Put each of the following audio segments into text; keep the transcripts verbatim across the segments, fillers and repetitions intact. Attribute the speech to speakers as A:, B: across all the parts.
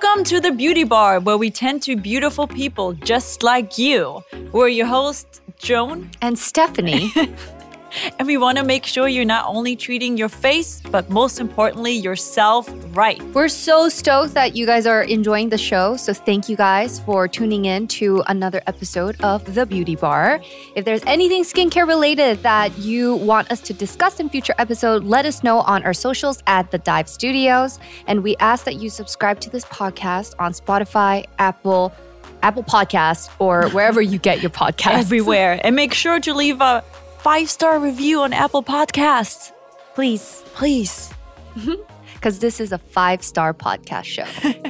A: Welcome to the Beauty Bar, where we tend to beautiful people just like you. We're your hosts, Joan
B: and Stephanie.
A: And we want to make sure you're not only treating your face, but most importantly, yourself right.
B: We're so stoked that you guys are enjoying the show. So thank you guys for tuning in to another episode of The Beauty Bar. If there's anything skincare related that you want us to discuss in future episodes, let us know on our socials at The Dive Studios. And we ask that you subscribe to this podcast on Spotify, Apple, Apple Podcasts, or wherever you get your podcasts.
A: Everywhere. And make sure to leave a five-star review on Apple Podcasts.
B: Please.
A: Please.
B: Because this is a five-star podcast show.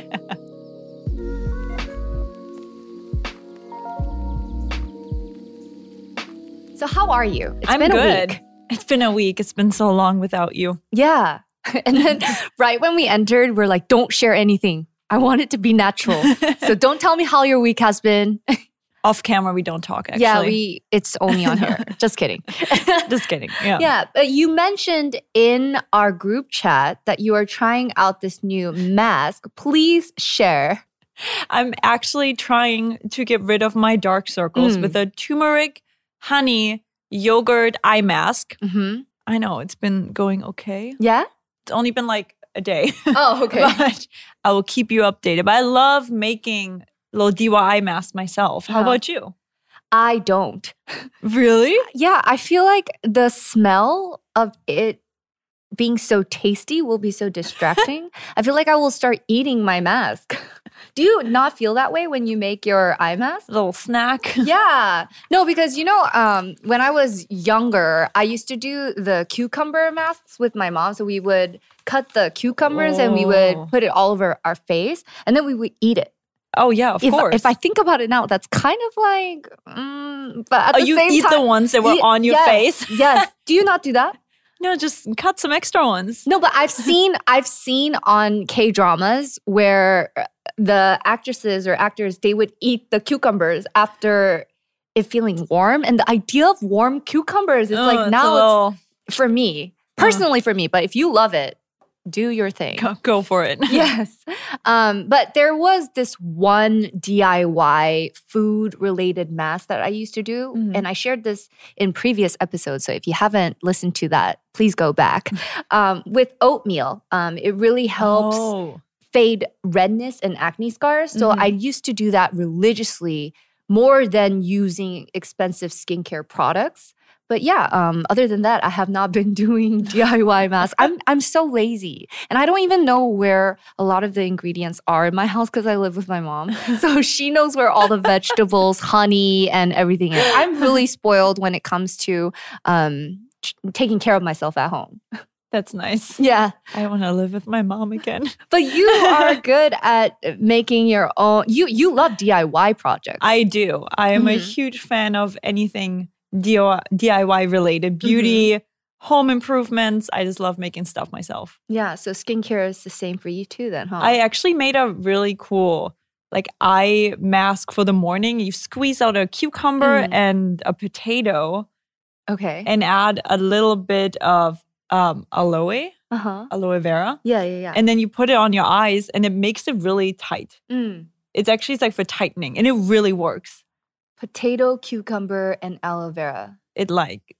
B: So how are you? It's
A: I'm
B: been
A: good.
B: a week.
A: It's been a week. It's been so long without you.
B: Yeah. And then right when we entered, we're like, don't share anything. I want it to be natural. So don't tell me how your week has been.
A: Off camera, we don't talk, actually.
B: Yeah, we. It's only on here. Just kidding.
A: Just kidding. Yeah.
B: Yeah. But you mentioned in our group chat that you are trying out this new mask. Please share.
A: I'm actually trying to get rid of my dark circles
B: Mm.
A: with a turmeric, honey, yogurt eye mask.
B: Mm-hmm.
A: I know, it's been going okay.
B: Yeah?
A: It's only been like a day.
B: Oh, okay.
A: But I will keep you updated. But I love making little D I Y masks myself. How
B: Uh-huh.
A: about you?
B: I don't.
A: Really?
B: Yeah, I feel like the smell of it being so tasty will be so distracting. I feel like I will start eating my mask. Do you not feel that way when you make your eye mask?
A: Little snack.
B: Yeah. No, because you know, um, when I was younger, I used to do the cucumber masks with my mom. So we would cut the cucumbers and we
A: Oh.
B: would put it all over our face and then we would eat it.
A: Oh, yeah, of
B: If,
A: course.
B: if I think about it now, that's kind of like, mm, but at
A: oh,
B: the
A: you
B: same
A: eat
B: time,
A: the ones that were
B: Ye-
A: on your
B: yes,
A: face?
B: Yes. Do you not do that?
A: No, just cut some extra ones.
B: No, but I've seen I've seen on K dramas where the actresses or actors they would eat the cucumbers after it feeling warm, and the idea of warm cucumbers is
A: Oh,
B: like
A: it's
B: now
A: a little,
B: it's for me personally for me. But if you love it, do your thing.
A: go, go for it.
B: Yes. Um, but there was this one D I Y food related mask that I used to do.
A: Mhm.
B: And I shared this in previous episodes. So if you haven't listened to that, please go back. Um, with oatmeal, um, it really helps
A: Oh.
B: fade redness and acne scars. So
A: Mhm.
B: I used to do that religiously more than using expensive skincare products. But yeah, um, other than that, I have not been doing D I Y masks. I'm I'm so lazy, and I don't even know where a lot of the ingredients are in my house because I live with my mom. So she knows where all the vegetables, honey, and everything is. I'm really spoiled when it comes to um, t- taking care of myself at home.
A: That's nice.
B: Yeah,
A: I want to live with my mom again.
B: but you are good at making your own. You you love D I Y projects.
A: I do. I am a
B: Mhm.
A: huge fan of anything D I Y related, beauty, home improvements. I just love making stuff myself.
B: yeah. So skincare is the same for you too, then, huh?
A: I actually made a really cool like eye mask for the morning. You squeeze out a cucumber
B: Mm.
A: and a potato
B: okay.
A: and add a little bit of um, aloe,
B: Uh huh.
A: aloe vera.
B: Yeah, yeah, yeah.
A: And then you put it on your eyes and it makes it really tight.
B: Mm.
A: It's actually it's like for tightening and it really works.
B: Potato, cucumber, and aloe vera.
A: It like,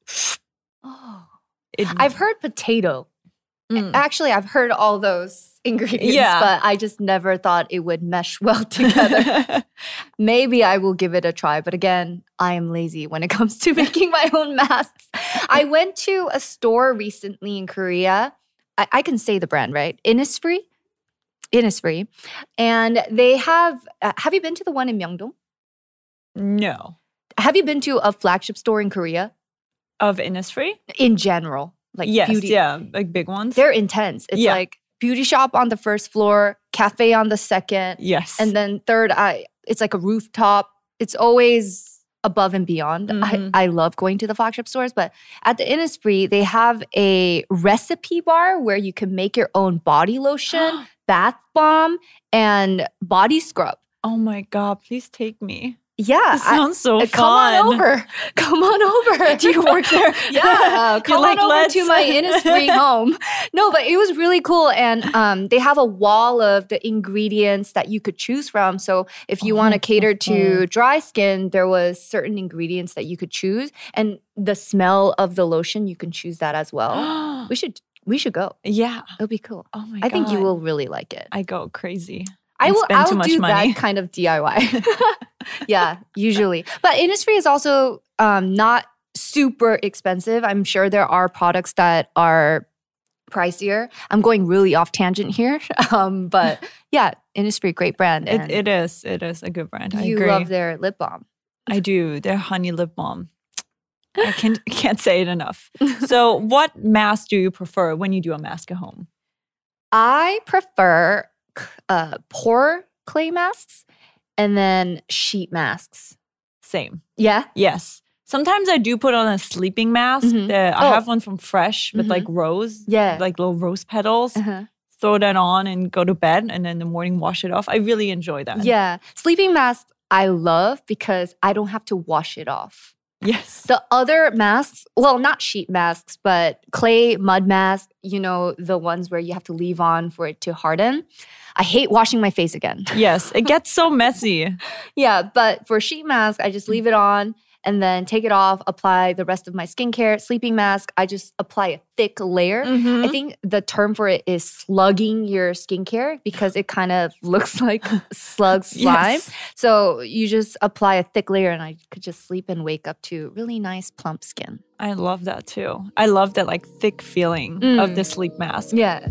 B: Oh,
A: it,
B: I've heard potato.
A: Mm.
B: Actually, I've heard all those ingredients,
A: Yeah.
B: but I just never thought it would mesh well together. Maybe I will give it a try, but again, I am lazy when it comes to making my own masks. I went to a store recently in Korea. I, I can say the brand, right? Innisfree. Innisfree, and they have. Uh, have you been to the one in Myeongdong?
A: No.
B: Have you been to a flagship store in Korea?
A: Of Innisfree?
B: In general, like
A: Yes,
B: beauty.
A: yeah, like big ones.
B: They're intense. It's
A: Yeah.
B: like beauty shop on the first floor, cafe on the second,
A: yes.
B: and then third, I it's like a rooftop. It's always above and beyond.
A: Mhm.
B: I, I love going to the flagship stores, but at the Innisfree, they have a recipe bar where you can make your own body lotion, bath bomb, and body scrub.
A: Oh my God, please take me.
B: Yeah.
A: It sounds so
B: I,
A: fun.
B: Come on over. Come on over.
A: Do you work there?
B: Yeah. Come
A: like,
B: on over
A: "Let's-"
B: to my Innisfree home. No, but it was really cool. And um, they have a wall of the ingredients that you could choose from. So if you
A: Oh,
B: want to cater to
A: okay.
B: dry skin, there was certain ingredients that you could choose. And the smell of the lotion, you can choose that as well. we should we should go.
A: Yeah.
B: It'll be cool.
A: Oh my
B: I
A: god.
B: think you will really like it.
A: I go crazy.
B: I
A: and
B: will
A: spend
B: I'll
A: too much
B: do
A: money.
B: that kind of D I Y. Yeah, usually. But Innisfree is also um, not super expensive. I'm sure there are products that are pricier. I'm going really off tangent here. Um, but yeah, Innisfree, great brand.
A: It,
B: And
A: it is. It is a good brand. I
B: you
A: agree.
B: love their lip balm.
A: I do. Their honey lip balm. I can, can't say it enough. So what mask do you prefer when you do a mask at home?
B: I prefer uh, pore clay masks and then sheet masks.
A: Same.
B: Yeah?
A: Yes. Sometimes I do put on a sleeping mask.
B: Mhm.
A: The- I
B: Oh.
A: have one from Fresh with
B: Mhm.
A: like rose,
B: Yeah.
A: like little rose petals.
B: Uh-huh.
A: Throw that on and go to bed, and then in the morning wash it off. I really enjoy that.
B: Yeah. Sleeping masks I love because I don't have to wash it off.
A: Yes.
B: The other masks, well, not sheet masks, but clay mud masks, you know, the ones where you have to leave on for it to harden. I hate washing my face again.
A: Yes. It gets so messy.
B: Yeah, but for sheet mask, I just leave it on and then take it off, apply the rest of my skincare. Sleeping mask, I just apply a thick layer.
A: Mhm.
B: I think the term for it is slugging your skincare because it kind of looks like slug slime.
A: Yes.
B: So you just apply a thick layer and I could just sleep and wake up to really nice plump skin.
A: I love that too. I love that like thick feeling
B: Mm.
A: of the sleep mask.
B: Yeah.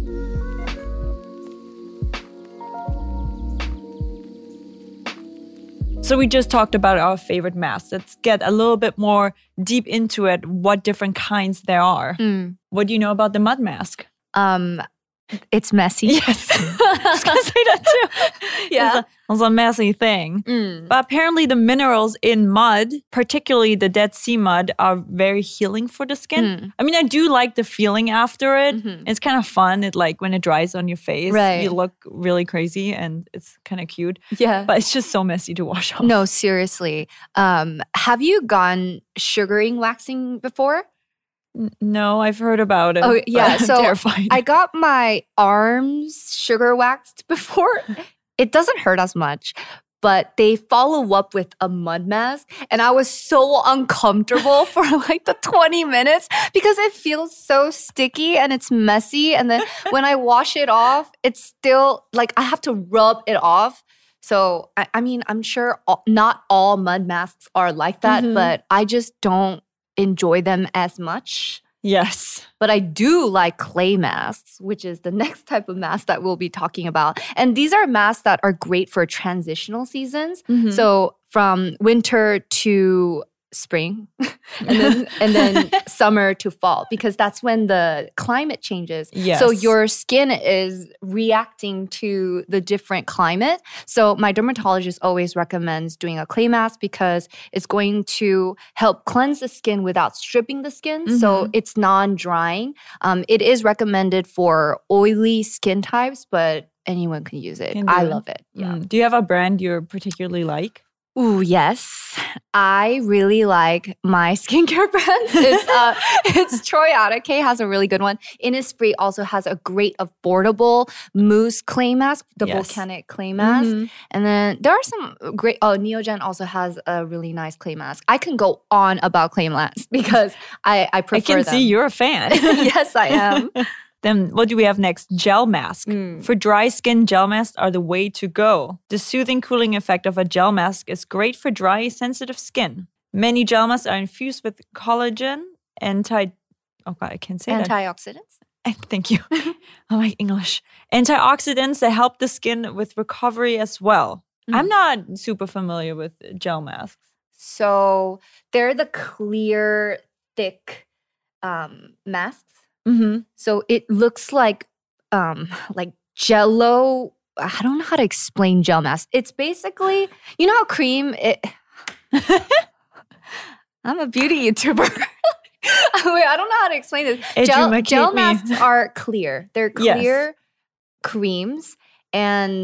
A: So we just talked about our favorite masks. Let's get a little bit more deep into it, what different kinds there are.
B: Mm.
A: What do you know about the mud mask?
B: Um, it's messy.
A: Yes. I was going to say that too.
B: Yeah.
A: It's a, it's a messy thing.
B: Mm.
A: But apparently the minerals in mud, particularly the Dead Sea mud, are very healing for the skin.
B: Mm.
A: I mean, I do like the feeling after it.
B: Mhm.
A: It's kind of fun. It like when it dries on your face,
B: Right.
A: you look really crazy and it's kind of cute.
B: Yeah.
A: But it's just so messy to wash off.
B: No, seriously. Um, have you gone sugaring waxing before?
A: N- No, I've heard about it.
B: Oh,
A: but
B: yeah,
A: I'm
B: so
A: terrified.
B: I got my arms sugar waxed before. It doesn't hurt as much, but they follow up with a mud mask. And I was so uncomfortable for like the twenty minutes because it feels so sticky and it's messy. And then when I wash it off, it's still like I have to rub it off. So, I, I mean, I'm sure all, not all mud masks are like that,
A: Mhm.
B: but I just don't enjoy them as much.
A: yes.
B: But I do like clay masks, which is the next type of mask that we'll be talking about. And these are masks that are great for transitional seasons.
A: Mhm.
B: So from winter to spring and then and then summer to fall because that's when the climate changes.
A: Yes.
B: So your skin is reacting to the different climate. So my dermatologist always recommends doing a clay mask because it's going to help cleanse the skin without stripping the skin. So
A: Mhm.
B: it's non-drying. Um, it is recommended for oily skin types, but anyone can use it.
A: Can do
B: I
A: it.
B: love it. Yeah.
A: Mm. Do you have a brand you particularly like?
B: Ooh, yes. I really like my skincare brand. It's uh it's Troyata. K has a really good one. Innisfree also has a great affordable mousse clay mask, the
A: Yes.
B: volcanic clay mask.
A: Mhm.
B: And then there are some great oh Neogen also has a really nice clay mask. I can go on about clay masks because I, I prefer
A: I can
B: them.
A: see you're a fan.
B: Yes, I am.
A: Then what do we have next? Gel mask.
B: Mm.
A: For dry skin, gel masks are the way to go. The soothing, cooling effect of a gel mask is great for dry, sensitive skin. Many gel masks are infused with collagen, anti... Oh God, I can't say that.
B: Antioxidants.
A: Thank you. I like English. Antioxidants that help the skin with recovery as well.
B: Mm.
A: I'm not super familiar with gel masks.
B: So they're the clear, thick um, masks.
A: Mm-hmm.
B: So it looks like um like jello. I don't know how to explain gel mask. It's basically, you know how cream it I'm a beauty YouTuber. Wait, I don't know how to explain this.
A: It
B: Gel,
A: might
B: gel
A: keep me.
B: masks are clear. They're
A: Yes.
B: clear creams and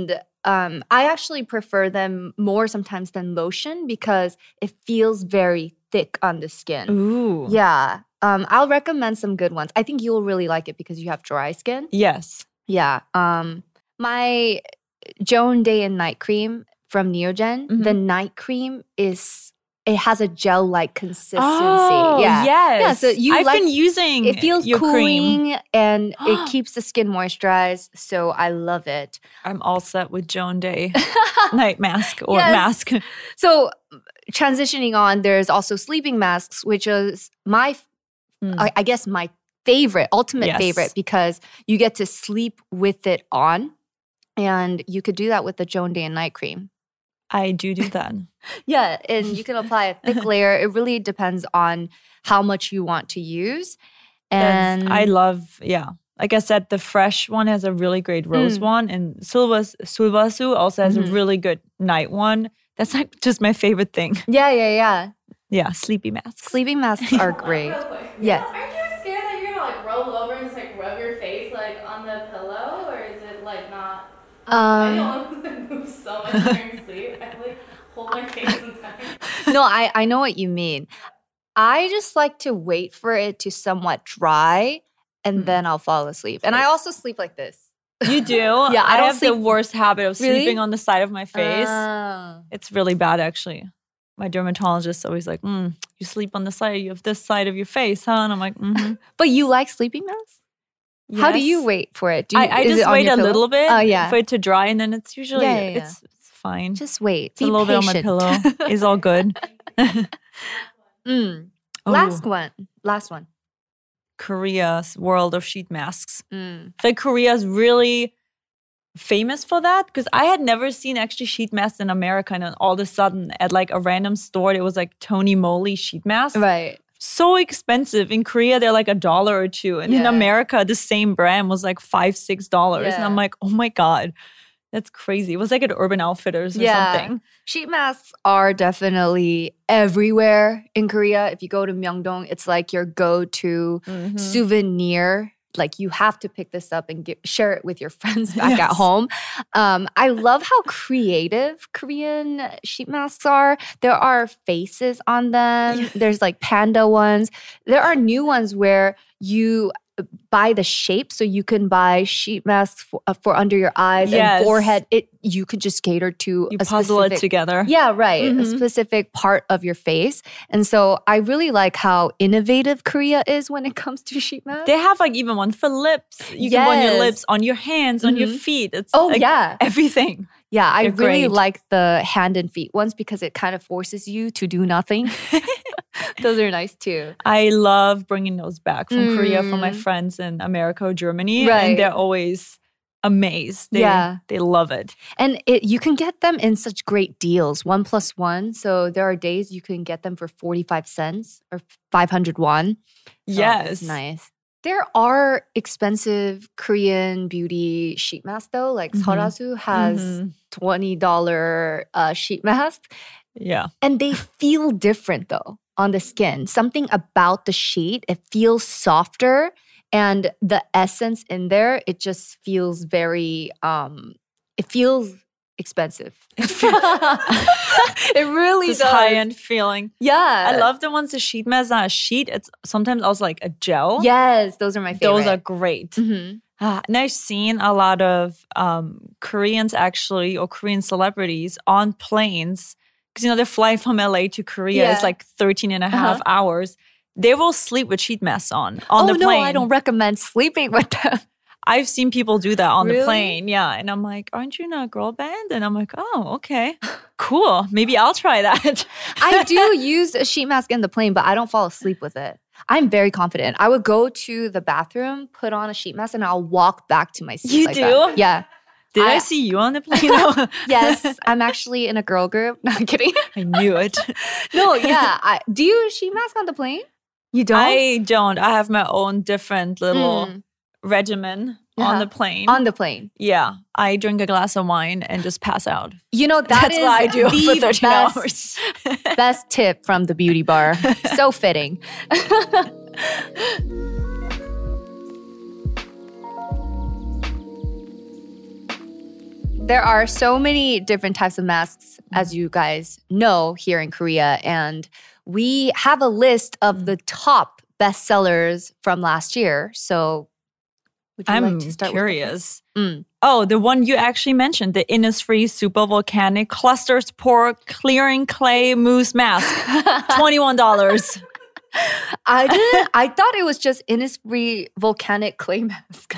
B: Um, I actually prefer them more sometimes than lotion because it feels very thick on the skin.
A: Ooh.
B: Yeah. Um, I'll recommend some good ones. I think you'll really like it because you have dry skin.
A: Yes.
B: Yeah. Um, my Joan Day and Night Cream from Neogen,
A: Mhm.
B: the night cream is it has a gel-like consistency.
A: Oh,
B: yeah.
A: yes.
B: Yeah, so you
A: I've
B: like-
A: been using
B: It feels
A: your cream.
B: cooling and it keeps the skin moisturized. So I love it.
A: I'm all set with Joan Day night mask or
B: Yes.
A: mask.
B: So transitioning on, there's also sleeping masks, which is my,
A: Mm.
B: I, I guess, my favorite, ultimate
A: Yes.
B: favorite, because you get to sleep with it on. And you could do that with the Joan Day and Night Cream.
A: I do do that.
B: Yeah, and you can apply a thick layer. It really depends on how much you want to use.
A: That's-
B: And
A: I love, yeah. Like I said, the fresh one has a really great rose
B: Mm.
A: one, and Sulvas, Sulvasu also has
B: Mhm.
A: a really good night one. That's like just my favorite thing.
B: yeah, yeah, yeah.
A: Yeah, sleepy masks.
B: Sleeping masks are great.
C: Real quick.
B: Yes.
C: Aren't you scared that you're gonna like roll over and just like rub your face like on the pillow, or is it like not? I
B: Um,
C: don't want to move so much during sleep. I like hold my face sometimes.
B: no, I, I know what you mean. I just like to wait for it to somewhat dry and
A: Mm.
B: then I'll fall asleep. And I also sleep like this.
A: You do?
B: Yeah, I
A: I,
B: don't
A: have the
B: sleep-
A: worst habit of
B: Really?
A: sleeping on the side of my face.
B: Ah.
A: It's really bad, actually. My dermatologist always like, mm, you sleep on the side of this side of your face, huh? And I'm like, mm-hmm.
B: But you like sleeping masks? How do you
A: Yes.
B: wait for it? Do you,
A: I, I
B: is it
A: just
B: on
A: wait
B: your
A: a
B: pillow?
A: little bit
B: Oh, yeah.
A: for it to dry, and then it's usually
B: Yeah, yeah, yeah.
A: it's, it's fine.
B: Just wait.
A: It's
B: Be
A: a little
B: patient.
A: bit on my pillow. It's all good.
B: Mm.
A: Oh,
B: Last one. Last one.
A: Korea's world of sheet masks.
B: Mm.
A: I feel like Korea's really famous for that because I had never seen actually sheet masks in America, and then all of a sudden at like a random store it was like Tony Moly sheet masks.
B: Right.
A: So expensive. In Korea they're like a dollar or two, and in
B: Yeah.
A: America the same brand was like five six dollars, and
B: Yeah.
A: I'm like, oh my god, that's crazy. It was like at Urban Outfitters or
B: Yeah.
A: something.
B: Sheet masks are definitely everywhere in Korea. If you go to Myeongdong, it's like your go-to
A: Mhm.
B: souvenir. Like you have to pick this up and get, share it with your friends back at
A: Yes.
B: home. Um, I love how creative Korean sheet masks are. There are faces on them.
A: Yeah.
B: There's like panda ones. There are new ones where you buy the shape, so you can buy sheet masks for, uh, for under your eyes
A: Yes.
B: and forehead. It you could just cater to
A: You
B: a
A: puzzle
B: specific,
A: it together.
B: yeah, right. A
A: Mhm.
B: specific part of your face. And so I really like how innovative Korea is when it comes to sheet masks.
A: They have like even one for lips. You can want your
B: Yes.
A: lips on your hands, on your
B: Mhm.
A: feet. It's
B: Oh,
A: like
B: yeah.
A: everything.
B: Yeah, I
A: They're
B: really
A: great.
B: like the hand and feet ones because it kind of forces you to do nothing. Those are nice too.
A: I love bringing those back from Korea from my
B: Mm.
A: friends in America or Germany.
B: Right.
A: And they're always amazed. They,
B: Yeah.
A: they love it.
B: And it, you can get them in such great deals, one plus one. So there are days you can get them for forty-five cents or five hundred won. So
A: Yes.
B: It's nice. There are expensive Korean beauty sheet masks though. Like
A: Mhm.
B: Sarasu has
A: Mhm.
B: twenty dollars uh, sheet mask.
A: Yeah.
B: And they feel different though on the skin. Something about the sheet, it feels softer. And the essence in there, it just feels very, um, it feels expensive. it really
A: This
B: does.
A: high end feeling.
B: Yeah.
A: I love the ones the sheet masks are a sheet. It's sometimes also like a gel.
B: Yes, those are my favorite.
A: Those are great.
B: Mhm.
A: Ah, and I've seen a lot of um, Koreans actually, or Korean celebrities on planes, because you know they're flying from L A to Korea.
B: Yeah.
A: It's like thirteen and a half
B: Uh-huh.
A: hours. They will sleep with sheet masks on on
B: oh,
A: the
B: no,
A: plane.
B: I don't recommend sleeping with them.
A: I've seen people do that on
B: Really?
A: the plane. Yeah. And I'm like, aren't you in a girl band? And I'm like, oh, okay. Cool. Maybe I'll try that.
B: I do use a sheet mask in the plane, but I don't fall asleep with it. I'm very confident. I would go to the bathroom, put on a sheet mask, and I'll walk back to my seat.
A: You
B: like
A: do?
B: that. Yeah.
A: Did I,
B: I-
A: see you on the plane? No.
B: Yes, I'm actually in a girl group. No, I'm kidding.
A: I knew it.
B: No, yeah. I, do you sheet mask on the plane? You don't?
A: I don't. I have my own different little
B: Mm.
A: regimen
B: Uh-huh.
A: on the plane.
B: On the plane.
A: Yeah, I drink a glass of wine and just pass out.
B: You know, that
A: That's
B: is
A: what I do
B: the
A: for thirteen
B: best,
A: hours.
B: best tip from the beauty bar. So fitting. there are so many different types of masks, as you guys know, here in Korea. And we have a list of the top bestsellers from last year. So would you
A: I'm
B: like to start
A: curious.
B: with mm.
A: Oh, the one you actually mentioned, the Innisfree Super Volcanic Clusters Pore Clearing Clay Mousse Mask, twenty-one dollars.
B: I didn't. I thought it was just Innisfree Volcanic Clay Mask.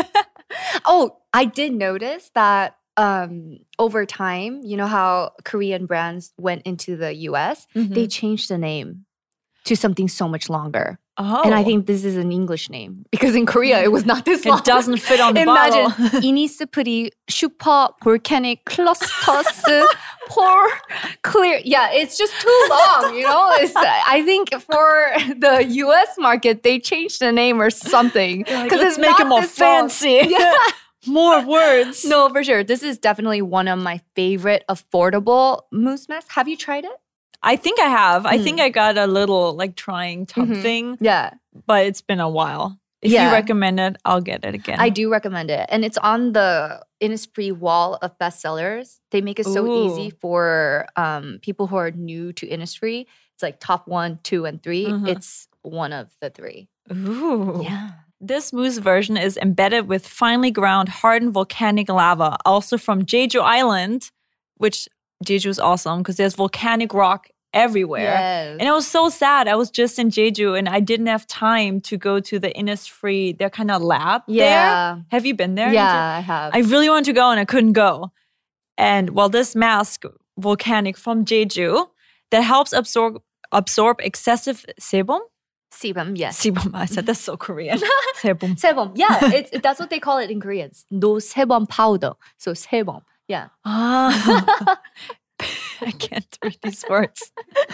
B: Oh, I did notice that um, over time, you know how Korean brands went into the U S,
A: Mhm.
B: they changed the name to something so much longer.
A: Oh.
B: And I think this is an English name because in Korea it was not this long.
A: it doesn't fit on the
B: Imagine
A: bottle.
B: Innisfree Super Volcanic Clusters Pore Clear. Yeah, it's just too long, you know? It's, I think for the U S market, they changed the name or something.
A: Like,
B: Because
A: let's
B: it's
A: make
B: not
A: it more
B: this long.
A: fancy.
B: Yeah.
A: More words.
B: No, for sure. This is definitely one of my favorite affordable mousse masks. Have you tried it?
A: I think I have. I
B: Mm.
A: think I got a little like trying tub
B: Mhm.
A: thing,
B: Yeah.
A: but it's been a while. If
B: Yeah.
A: you recommend it, I'll get it again.
B: I do recommend it. And it's on the Innisfree wall of bestsellers. They make it so
A: Ooh.
B: easy for um, people who are new to Innisfree. It's like top one, two, and three.
A: Mhm.
B: It's one of the three.
A: Ooh.
B: Yeah.
A: This mousse version is embedded with finely ground hardened volcanic lava, also from Jeju Island, which Jeju is awesome because there's volcanic rock everywhere.
B: Yes.
A: And it was so sad. I was just in Jeju and I didn't have time to go to the Innisfree, their kind of lab there.
B: yeah.
A: Have you been there? in
B: Yeah, I have.
A: I really wanted to go and I couldn't go. And well, this mask, volcanic from Jeju, that helps absorb absorb excessive sebum.
B: sebum, yes.
A: Sebum, I said that's so Korean. sebum.
B: sebum. Yeah, it's that's what they call it in Korean. No sebum powder. So sebum. Yeah.
A: Ah. I can't read these words.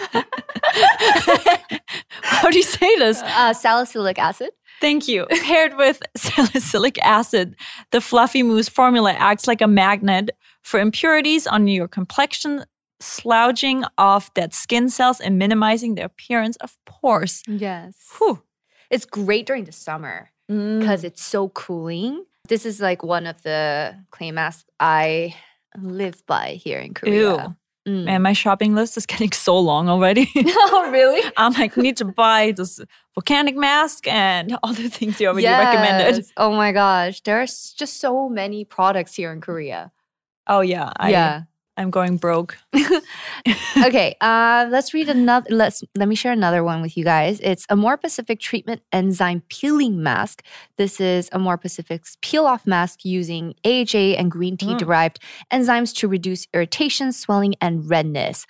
A: How do you say this?
B: Uh, salicylic acid.
A: Thank you. Paired with salicylic acid, the fluffy mousse formula acts like a magnet for impurities on your complexion, sloughing off dead skin cells and minimizing the appearance of pores.
B: Yes.
A: Whew.
B: It's great during the summer because it's so cooling. This is like one of the clay masks I live by here in Korea. Mm.
A: Man, my shopping list is getting so long already.
B: Oh, really?
A: I'm like, need to buy this volcanic mask and all the things you already recommended.
B: Yes. Oh my gosh. There's just so many products here in Korea.
A: Oh yeah, I,
B: yeah.
A: I'm going broke.
B: Okay, uh, let's read another. Let's let me share another one with you guys. It's Amore Pacific Treatment Enzyme Peeling Mask. This is Amore Pacific's peel-off mask using A H A and green tea derived enzymes to reduce irritation, swelling, and redness.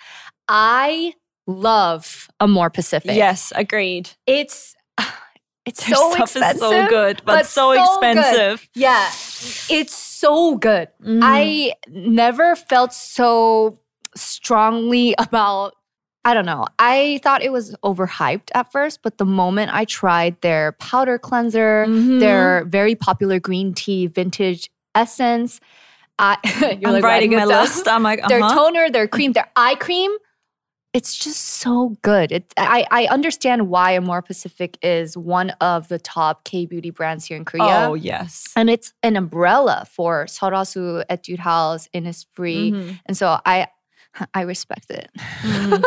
B: I love Amore Pacific.
A: Yes, agreed.
B: It's it's
A: Their
B: so
A: stuff
B: expensive,
A: is so good, but,
B: but
A: so,
B: so
A: expensive.
B: good. Yeah, it's so good.
A: Mm.
B: I never felt so strongly about, I don't know. I thought it was overhyped at first, but the moment I tried their powder cleanser,
A: Mhm.
B: their very popular green tea vintage essence, I, you're
A: I'm
B: like
A: writing my
B: it down.
A: list. I'm like, uh-huh.
B: Their toner, their cream, their eye cream. It's just so good. It, I, I understand why Amore Pacific is one of the top K-beauty brands here in Korea.
A: Oh, yes.
B: And it's an umbrella for Seorasu, Etude House, Innisfree.
A: Mhm.
B: And so I I respect it.
A: Mhm.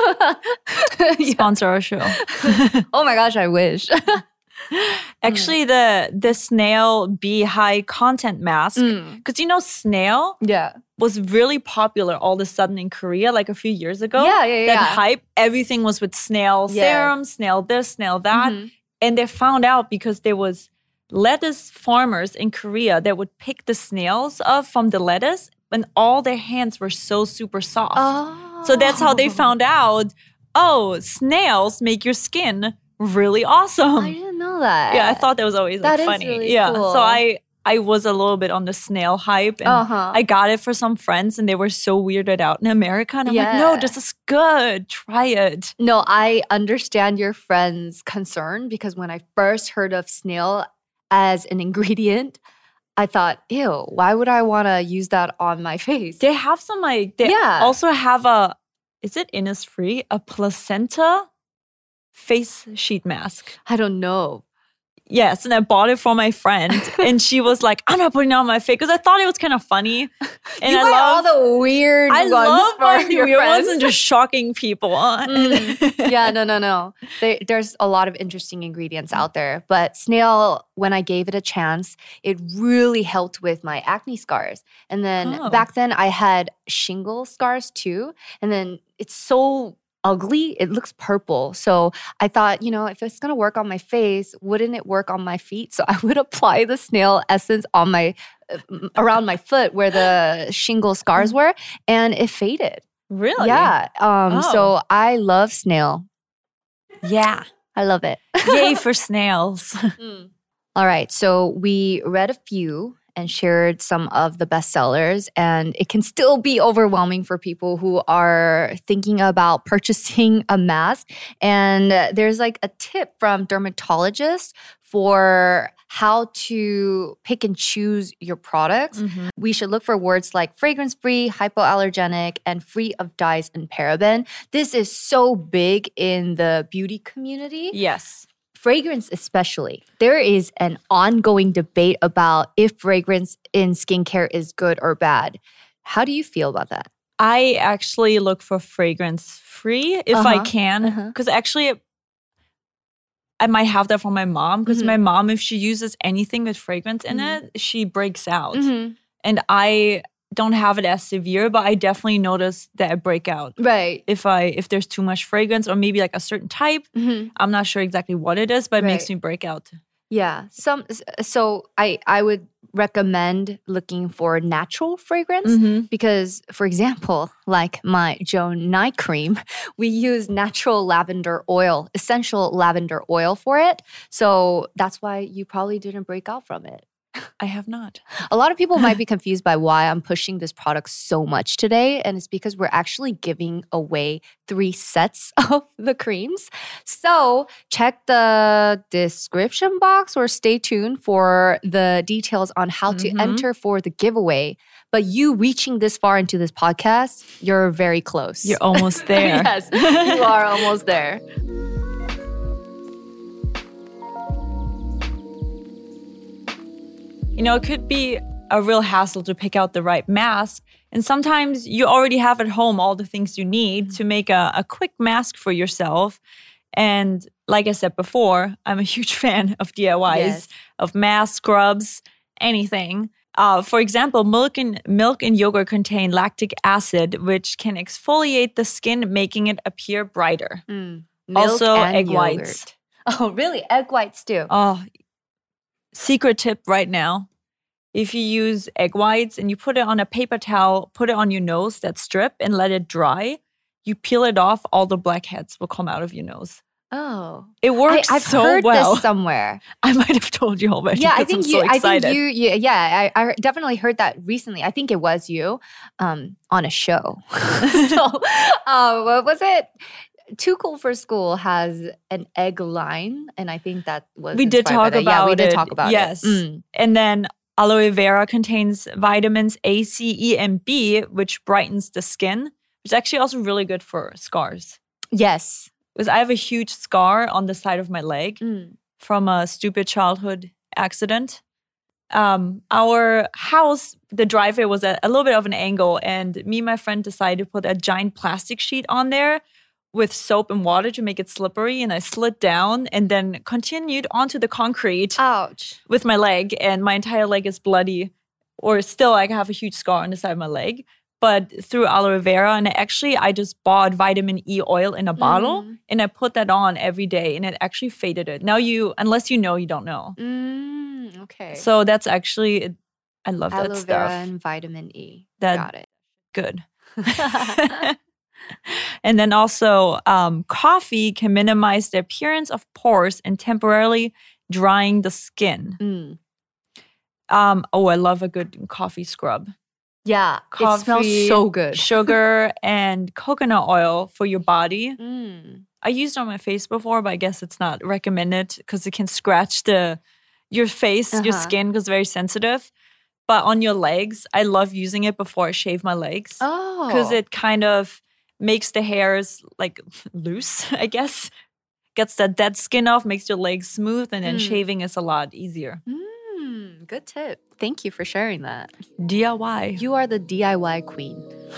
B: Yeah.
A: Sponsor our show.
B: Oh my gosh, I wish.
A: Actually, the the snail bee high content mask,
B: Mm.
A: because you know, snail
B: Yeah.
A: was really popular all of a sudden in Korea, like a few years ago.
B: Yeah, yeah,
A: That
B: yeah.
A: hype, everything was with snail
B: Yes.
A: serum, snail this, snail that.
B: Mhm.
A: And they found out because there was lettuce farmers in Korea that would pick the snails up from the lettuce and all their hands were so super soft.
B: Oh.
A: So that's how they found out, oh, snails make your skin really awesome.
B: I didn't know that.
A: Yeah, I thought that was always like,
B: That is
A: funny.
B: really
A: yeah.
B: cool.
A: So I I was a little bit on the snail hype and
B: Uh-huh.
A: I got it for some friends and they were so weirded out in America. And I'm like, no,
B: Yeah.
A: this is good. Try it.
B: No, I understand your friend's concern because when I first heard of snail as an ingredient, I thought, ew, why would I want to use that on my face?
A: They have some like they
B: Yeah.
A: also have a is it Innisfree? A placenta face sheet mask.
B: I don't know.
A: Yes, and I bought it for my friend, and she was like, "I'm not putting it on my face," because I thought it was kind of funny. And
B: you
A: I
B: buy
A: love
B: all the weird
A: I
B: ones
A: love
B: for
A: buying
B: your
A: weird
B: friends.
A: ones and just shocking people.
B: Mm. Yeah, no, no, no. There, there's a lot of interesting ingredients out there. But snail, when I gave it a chance, it really helped with my acne scars. And then
A: Oh.
B: back then I had shingle scars too. And then it's so ugly. It looks purple. So I thought, you know, if it's going to work on my face, wouldn't it work on my feet? So I would apply the snail essence on my uh, around my foot where the shingle scars were, and it faded.
A: Really?
B: Yeah. Um,
A: Oh.
B: So I love snail.
A: Yeah.
B: I love it.
A: Yay for snails.
B: All right. So we read a few and shared some of the bestsellers, and it can still be overwhelming for people who are thinking about purchasing a mask. And there's like a tip from dermatologists for how to pick and choose your products.
A: Mhm.
B: We should look for words like fragrance-free, hypoallergenic, and free of dyes and paraben. This is so big in the beauty community.
A: Yes.
B: Fragrance especially. There is an ongoing debate about if fragrance in skincare is good or bad. How do you feel about that?
A: I actually look for fragrance free if I
B: Uh-huh.
A: can.
B: Uh-huh.
A: Because actually, I might have that for my mom. Because
B: Mhm.
A: my mom, if she uses anything with fragrance in
B: Mhm.
A: it, she breaks out.
B: Mhm.
A: And I don't have it as severe, but I definitely notice that I break out.
B: Right.
A: If I if there's too much fragrance or maybe like a certain type,
B: Mhm.
A: I'm not sure exactly what it is, but it makes
B: Right.
A: me break out.
B: Yeah. Some so I I would recommend looking for natural fragrance.
A: Mm-hmm.
B: Because, for example, like my Joan night cream, we use natural lavender oil, essential lavender oil for it. So that's why you probably didn't break out from it.
A: I have not.
B: A lot of people might be confused by why I'm pushing this product so much today. And it's because we're actually giving away three sets of the creams. So check the description box or stay tuned for the details on how to
A: Mhm.
B: enter for the giveaway. But you reaching this far into this podcast, you're very close.
A: You're almost there.
B: Yes, you are almost there.
A: You know, it could be a real hassle to pick out the right mask. And sometimes you already have at home all the things you need to make a, a quick mask for yourself. And like I said before, I'm a huge fan of D I Ys,
B: Yes.
A: of masks, scrubs, anything. Uh, for example, milk and milk and yogurt contain lactic acid, which can exfoliate the skin, making it appear brighter.
B: Mm. Milk
A: Also,
B: and
A: egg
B: yogurt.
A: whites.
B: Oh, really? Egg whites too.
A: Oh, secret tip right now. If you use egg whites and you put it on a paper towel, put it on your nose, that strip, and let it dry, you peel it off, all the blackheads will come out of your nose.
B: Oh.
A: It
B: I,
A: works
B: I've
A: so
B: heard
A: well.
B: this somewhere.
A: I might have told you already.
B: Yeah, I
A: 'cause
B: think
A: I'm
B: you.
A: so
B: I
A: excited.
B: think you. you yeah, I, I definitely heard that recently. I think it was you, um, on a show. so, uh, what was it? Too Cool for School has an egg line, and I think that was
A: We did
B: inspired by
A: talk
B: that. Yeah, we
A: about
B: did
A: it.
B: talk about
A: Yes.
B: it. Mm.
A: And then aloe vera contains vitamins A, C, E, and B, which brightens the skin, which is actually also really good for scars.
B: Yes.
A: Because I have a huge scar on the side of my leg
B: Mm.
A: from a stupid childhood accident. Um, our house, the driveway was at a little bit of an angle, and me and my friend decided to put a giant plastic sheet on there with soap and water to make it slippery. And I slid down and then continued onto the concrete
B: Ouch.
A: with my leg, and my entire leg is bloody, or still I have a huge scar on the side of my leg. But through aloe vera, and actually I just bought vitamin E oil in a bottle,
B: Mm.
A: and I put that on every day, and it actually faded it. Now you, unless you know, you don't know.
B: Mm, okay.
A: So that's actually, I love
B: Aloe
A: that
B: vera
A: stuff.
B: and vitamin E.
A: That-
B: Got it.
A: Good. And then also, um, coffee can minimize the appearance of pores and temporarily drying the skin.
B: Mm.
A: Um, oh, I love a good coffee scrub.
B: Yeah, it
A: Coffee,
B: smells so good.
A: Sugar and coconut oil for your body.
B: Mm.
A: I used it on my face before, but I guess it's not recommended because it can scratch the your face, your
B: Uh-huh.
A: skin because it's very sensitive. But on your legs, I love using it before I shave my legs because
B: Oh.
A: it kind of makes the hairs like loose, I guess. gets that dead skin off, makes your legs smooth, and then
B: Mm.
A: shaving is a lot easier.
B: Mm, good tip. Thank you for sharing that.
A: D I Y.
B: You are the D I Y queen.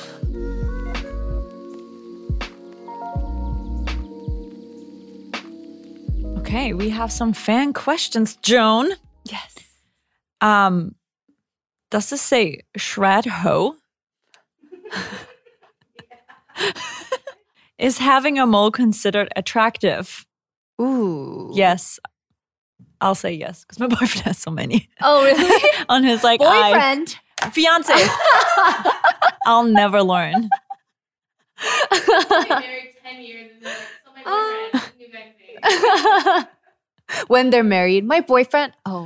A: Okay, we have some fan questions, Joan.
B: Yes.
A: Um, does this say shred hoe? Is having a mole considered attractive?
B: Ooh.
A: Yes. I'll say yes because my boyfriend has so many
B: Oh, really?
A: on his like eye.
B: Boyfriend.
A: Fiance. I'll never learn.
C: Been married ten years and they're like, so my boyfriend, you guys see.
B: When they're married, my boyfriend. Oh.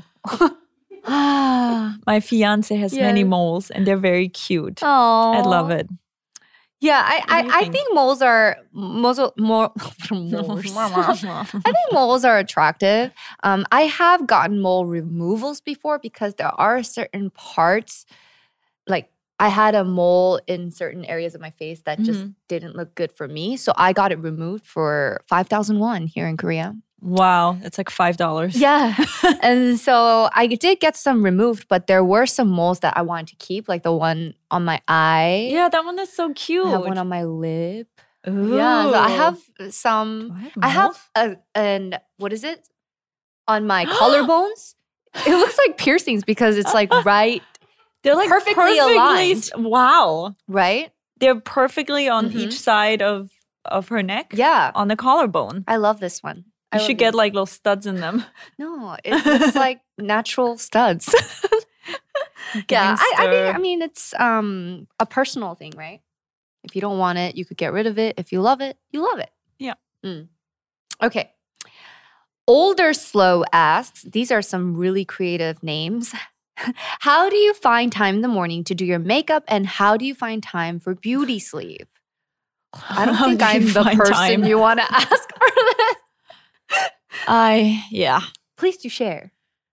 A: My fiance has many
B: Yes.
A: moles and they're very cute.
B: Oh.
A: I love it.
B: Yeah, I,
A: What do you
B: I, I
A: think?
B: think moles are moles, are- more moles. I think moles are attractive. Um, I have gotten mole removals before because there are certain parts, like I had a mole in certain areas of my face that just
A: Mhm.
B: didn't look good for me. So I got it removed for five thousand won here in Korea.
A: Wow, it's like five dollars.
B: Yeah. And so I did get some removed, but there were some moles that I wanted to keep, like the one on my eye.
A: Yeah, that one is so cute.
B: I have one on my lip.
A: Ooh.
B: Yeah. So I have some.
A: Do I have
B: I have
A: moles?
B: a, an what is it on my collarbones? It looks like piercings because it's like right,
A: They're like
B: perfectly
A: perfectly,
B: aligned.
A: s- Wow.
B: right.
A: They're perfectly on
B: Mhm.
A: each side of of her neck.
B: Yeah,
A: On the collarbone.
B: I love this one. I
A: You
B: love
A: should get
B: this.
A: like little studs in them.
B: no. It looks like natural studs. yeah, I, I think I mean it's um a personal thing, right? If you don't want it, you could get rid of it. If you love it, you love it.
A: Yeah.
B: Mm. Okay. Older Slow asks, these are some really creative names. How do you find time in the morning to do your makeup and how do you find time for beauty sleep? I don't
A: How
B: think
A: do you
B: I'm the
A: find
B: person
A: time?
B: you want to ask for this.
A: I yeah.
B: Please do share.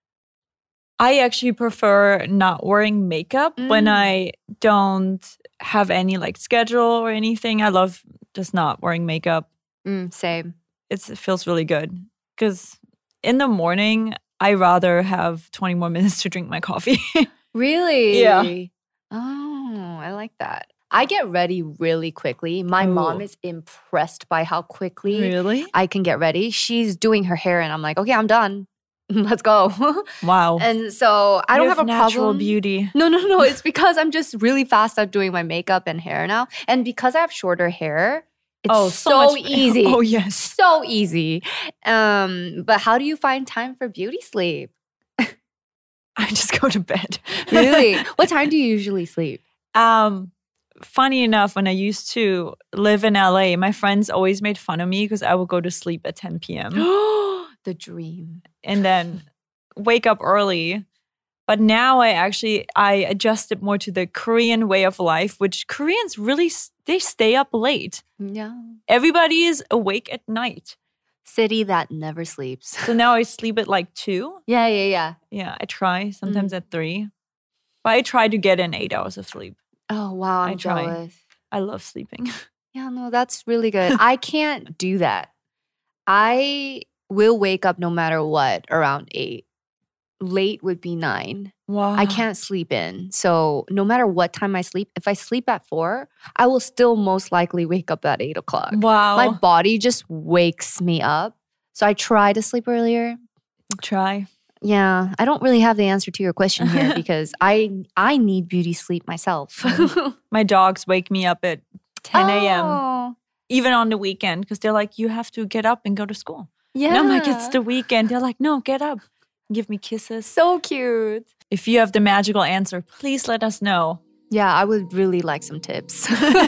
A: I actually prefer not wearing makeup when
B: Mm.
A: I don't have any like schedule or anything. I love just not wearing makeup.
B: Mm, same.
A: It's, it feels really good because in the morning I rather have twenty more minutes to drink my coffee.
B: Really?
A: Yeah.
B: Oh, I like that. I get ready really quickly. My mom
A: Ooh.
B: is impressed by how quickly
A: Really?
B: I can get ready. She's doing her hair, and I'm like, okay, I'm done. Let's go.
A: Wow.
B: and so I
A: You
B: don't have, a
A: natural
B: problem.
A: beauty.
B: No, no, no. It's because I'm just really fast at doing my makeup and hair now. And because I have shorter hair, it's
A: Oh,
B: so,
A: so, much-
B: easy.
A: Oh yes.
B: So easy. Um, but how do you find time for beauty sleep?
A: I just go to bed.
B: Really? What time do you usually sleep?
A: Um, funny enough, when I used to live in L A, my friends always made fun of me because I would go to sleep at ten p.m.
B: The dream.
A: and then wake up early. But now I actually I adjusted more to the Korean way of life, which Koreans really s- they stay up late.
B: Yeah.
A: Everybody is awake at night.
B: City that never sleeps.
A: So now I sleep at like two.
B: Yeah, yeah, yeah.
A: Yeah, I try
B: Mm.
A: sometimes at three. But I try to get in eight hours of sleep.
B: Oh, wow. I'm
A: I try.
B: jealous.
A: I love sleeping.
B: Yeah, no, that's really good. I can't do that. I will wake up no matter what around eight. Late would be nine.
A: Wow.
B: I can't sleep in. So no matter what time I sleep, if I sleep at four, I will still most likely wake up at eight o'clock.
A: Wow.
B: My body just wakes me up. So I try to sleep earlier.
A: try.
B: Yeah, I don't really have the answer to your question here because I I need beauty sleep myself.
A: My dogs wake me up at ten a.m.
B: Oh,
A: even on the weekend because they're like, you have to get up and go to school.
B: yeah.
A: And I'm like, it's the weekend. They're like, no, get up. Give me kisses.
B: so cute.
A: If you have the magical answer, please let us know.
B: Yeah, I would really like some tips.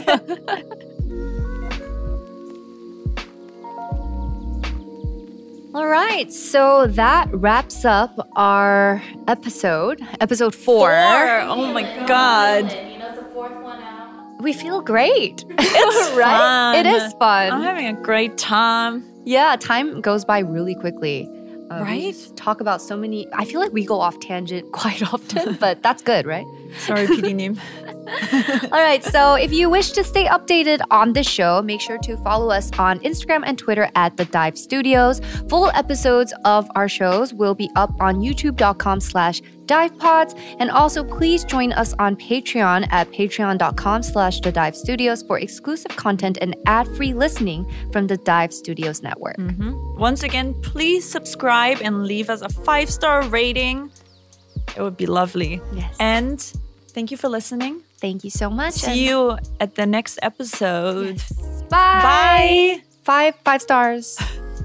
B: All right, so that wraps up our episode, episode four.
A: Oh my God.
C: You know, it's the fourth one out.
B: We feel great.
A: It's
B: right? It
A: fun.
B: is fun.
A: I'm having a great time.
B: Yeah, time goes by really quickly. Um, we
A: Right?
B: just talk about so many. I feel like we go off tangent quite often, but that's good, right?
A: Sorry, P D Nim.
B: All right, so if you wish to stay updated on the show, make sure to follow us on Instagram and Twitter at The Dive Studios. Full episodes of our shows will be up on youtube.com slash divepods. And also, please join us on Patreon at patreon.com slash The Dive Studios for exclusive content and ad-free listening from the Dive Studios network.
A: Mm-hmm. Once again, please subscribe and leave us a five-star rating. It would be lovely.
B: Yes.
A: And thank you for listening.
B: Thank you so much.
A: See you at the next episode.
B: Yes. Bye.
A: Bye.
B: Five, five stars.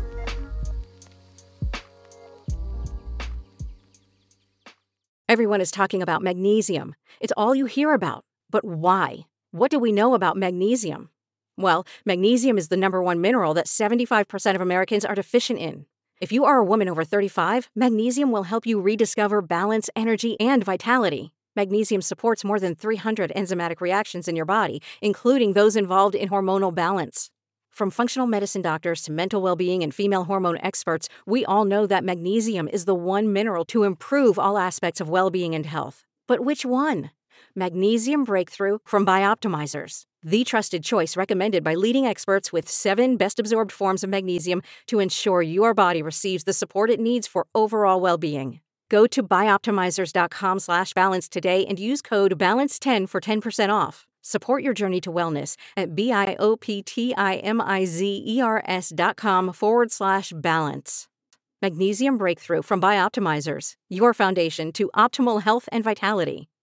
D: Everyone is talking about magnesium. It's all you hear about. But why? What do we know about magnesium? Well, magnesium is the number one mineral that seventy-five percent of Americans are deficient in. If you are a woman over thirty-five, magnesium will help you rediscover balance, energy, and vitality. Magnesium supports more than three hundred enzymatic reactions in your body, including those involved in hormonal balance. From functional medicine doctors to mental well-being and female hormone experts, we all know that magnesium is the one mineral to improve all aspects of well-being and health. But which one? Magnesium Breakthrough from Bioptimizers, the trusted choice recommended by leading experts with seven best-absorbed forms of magnesium to ensure your body receives the support it needs for overall well-being. Go to bioptimizers.com slash balance today and use code balance ten for ten percent off. Support your journey to wellness at B-I-O-P-T-I-M-I-Z-E-R-S dot com forward slash balance. Magnesium Breakthrough from Bioptimizers, your foundation to optimal health and vitality.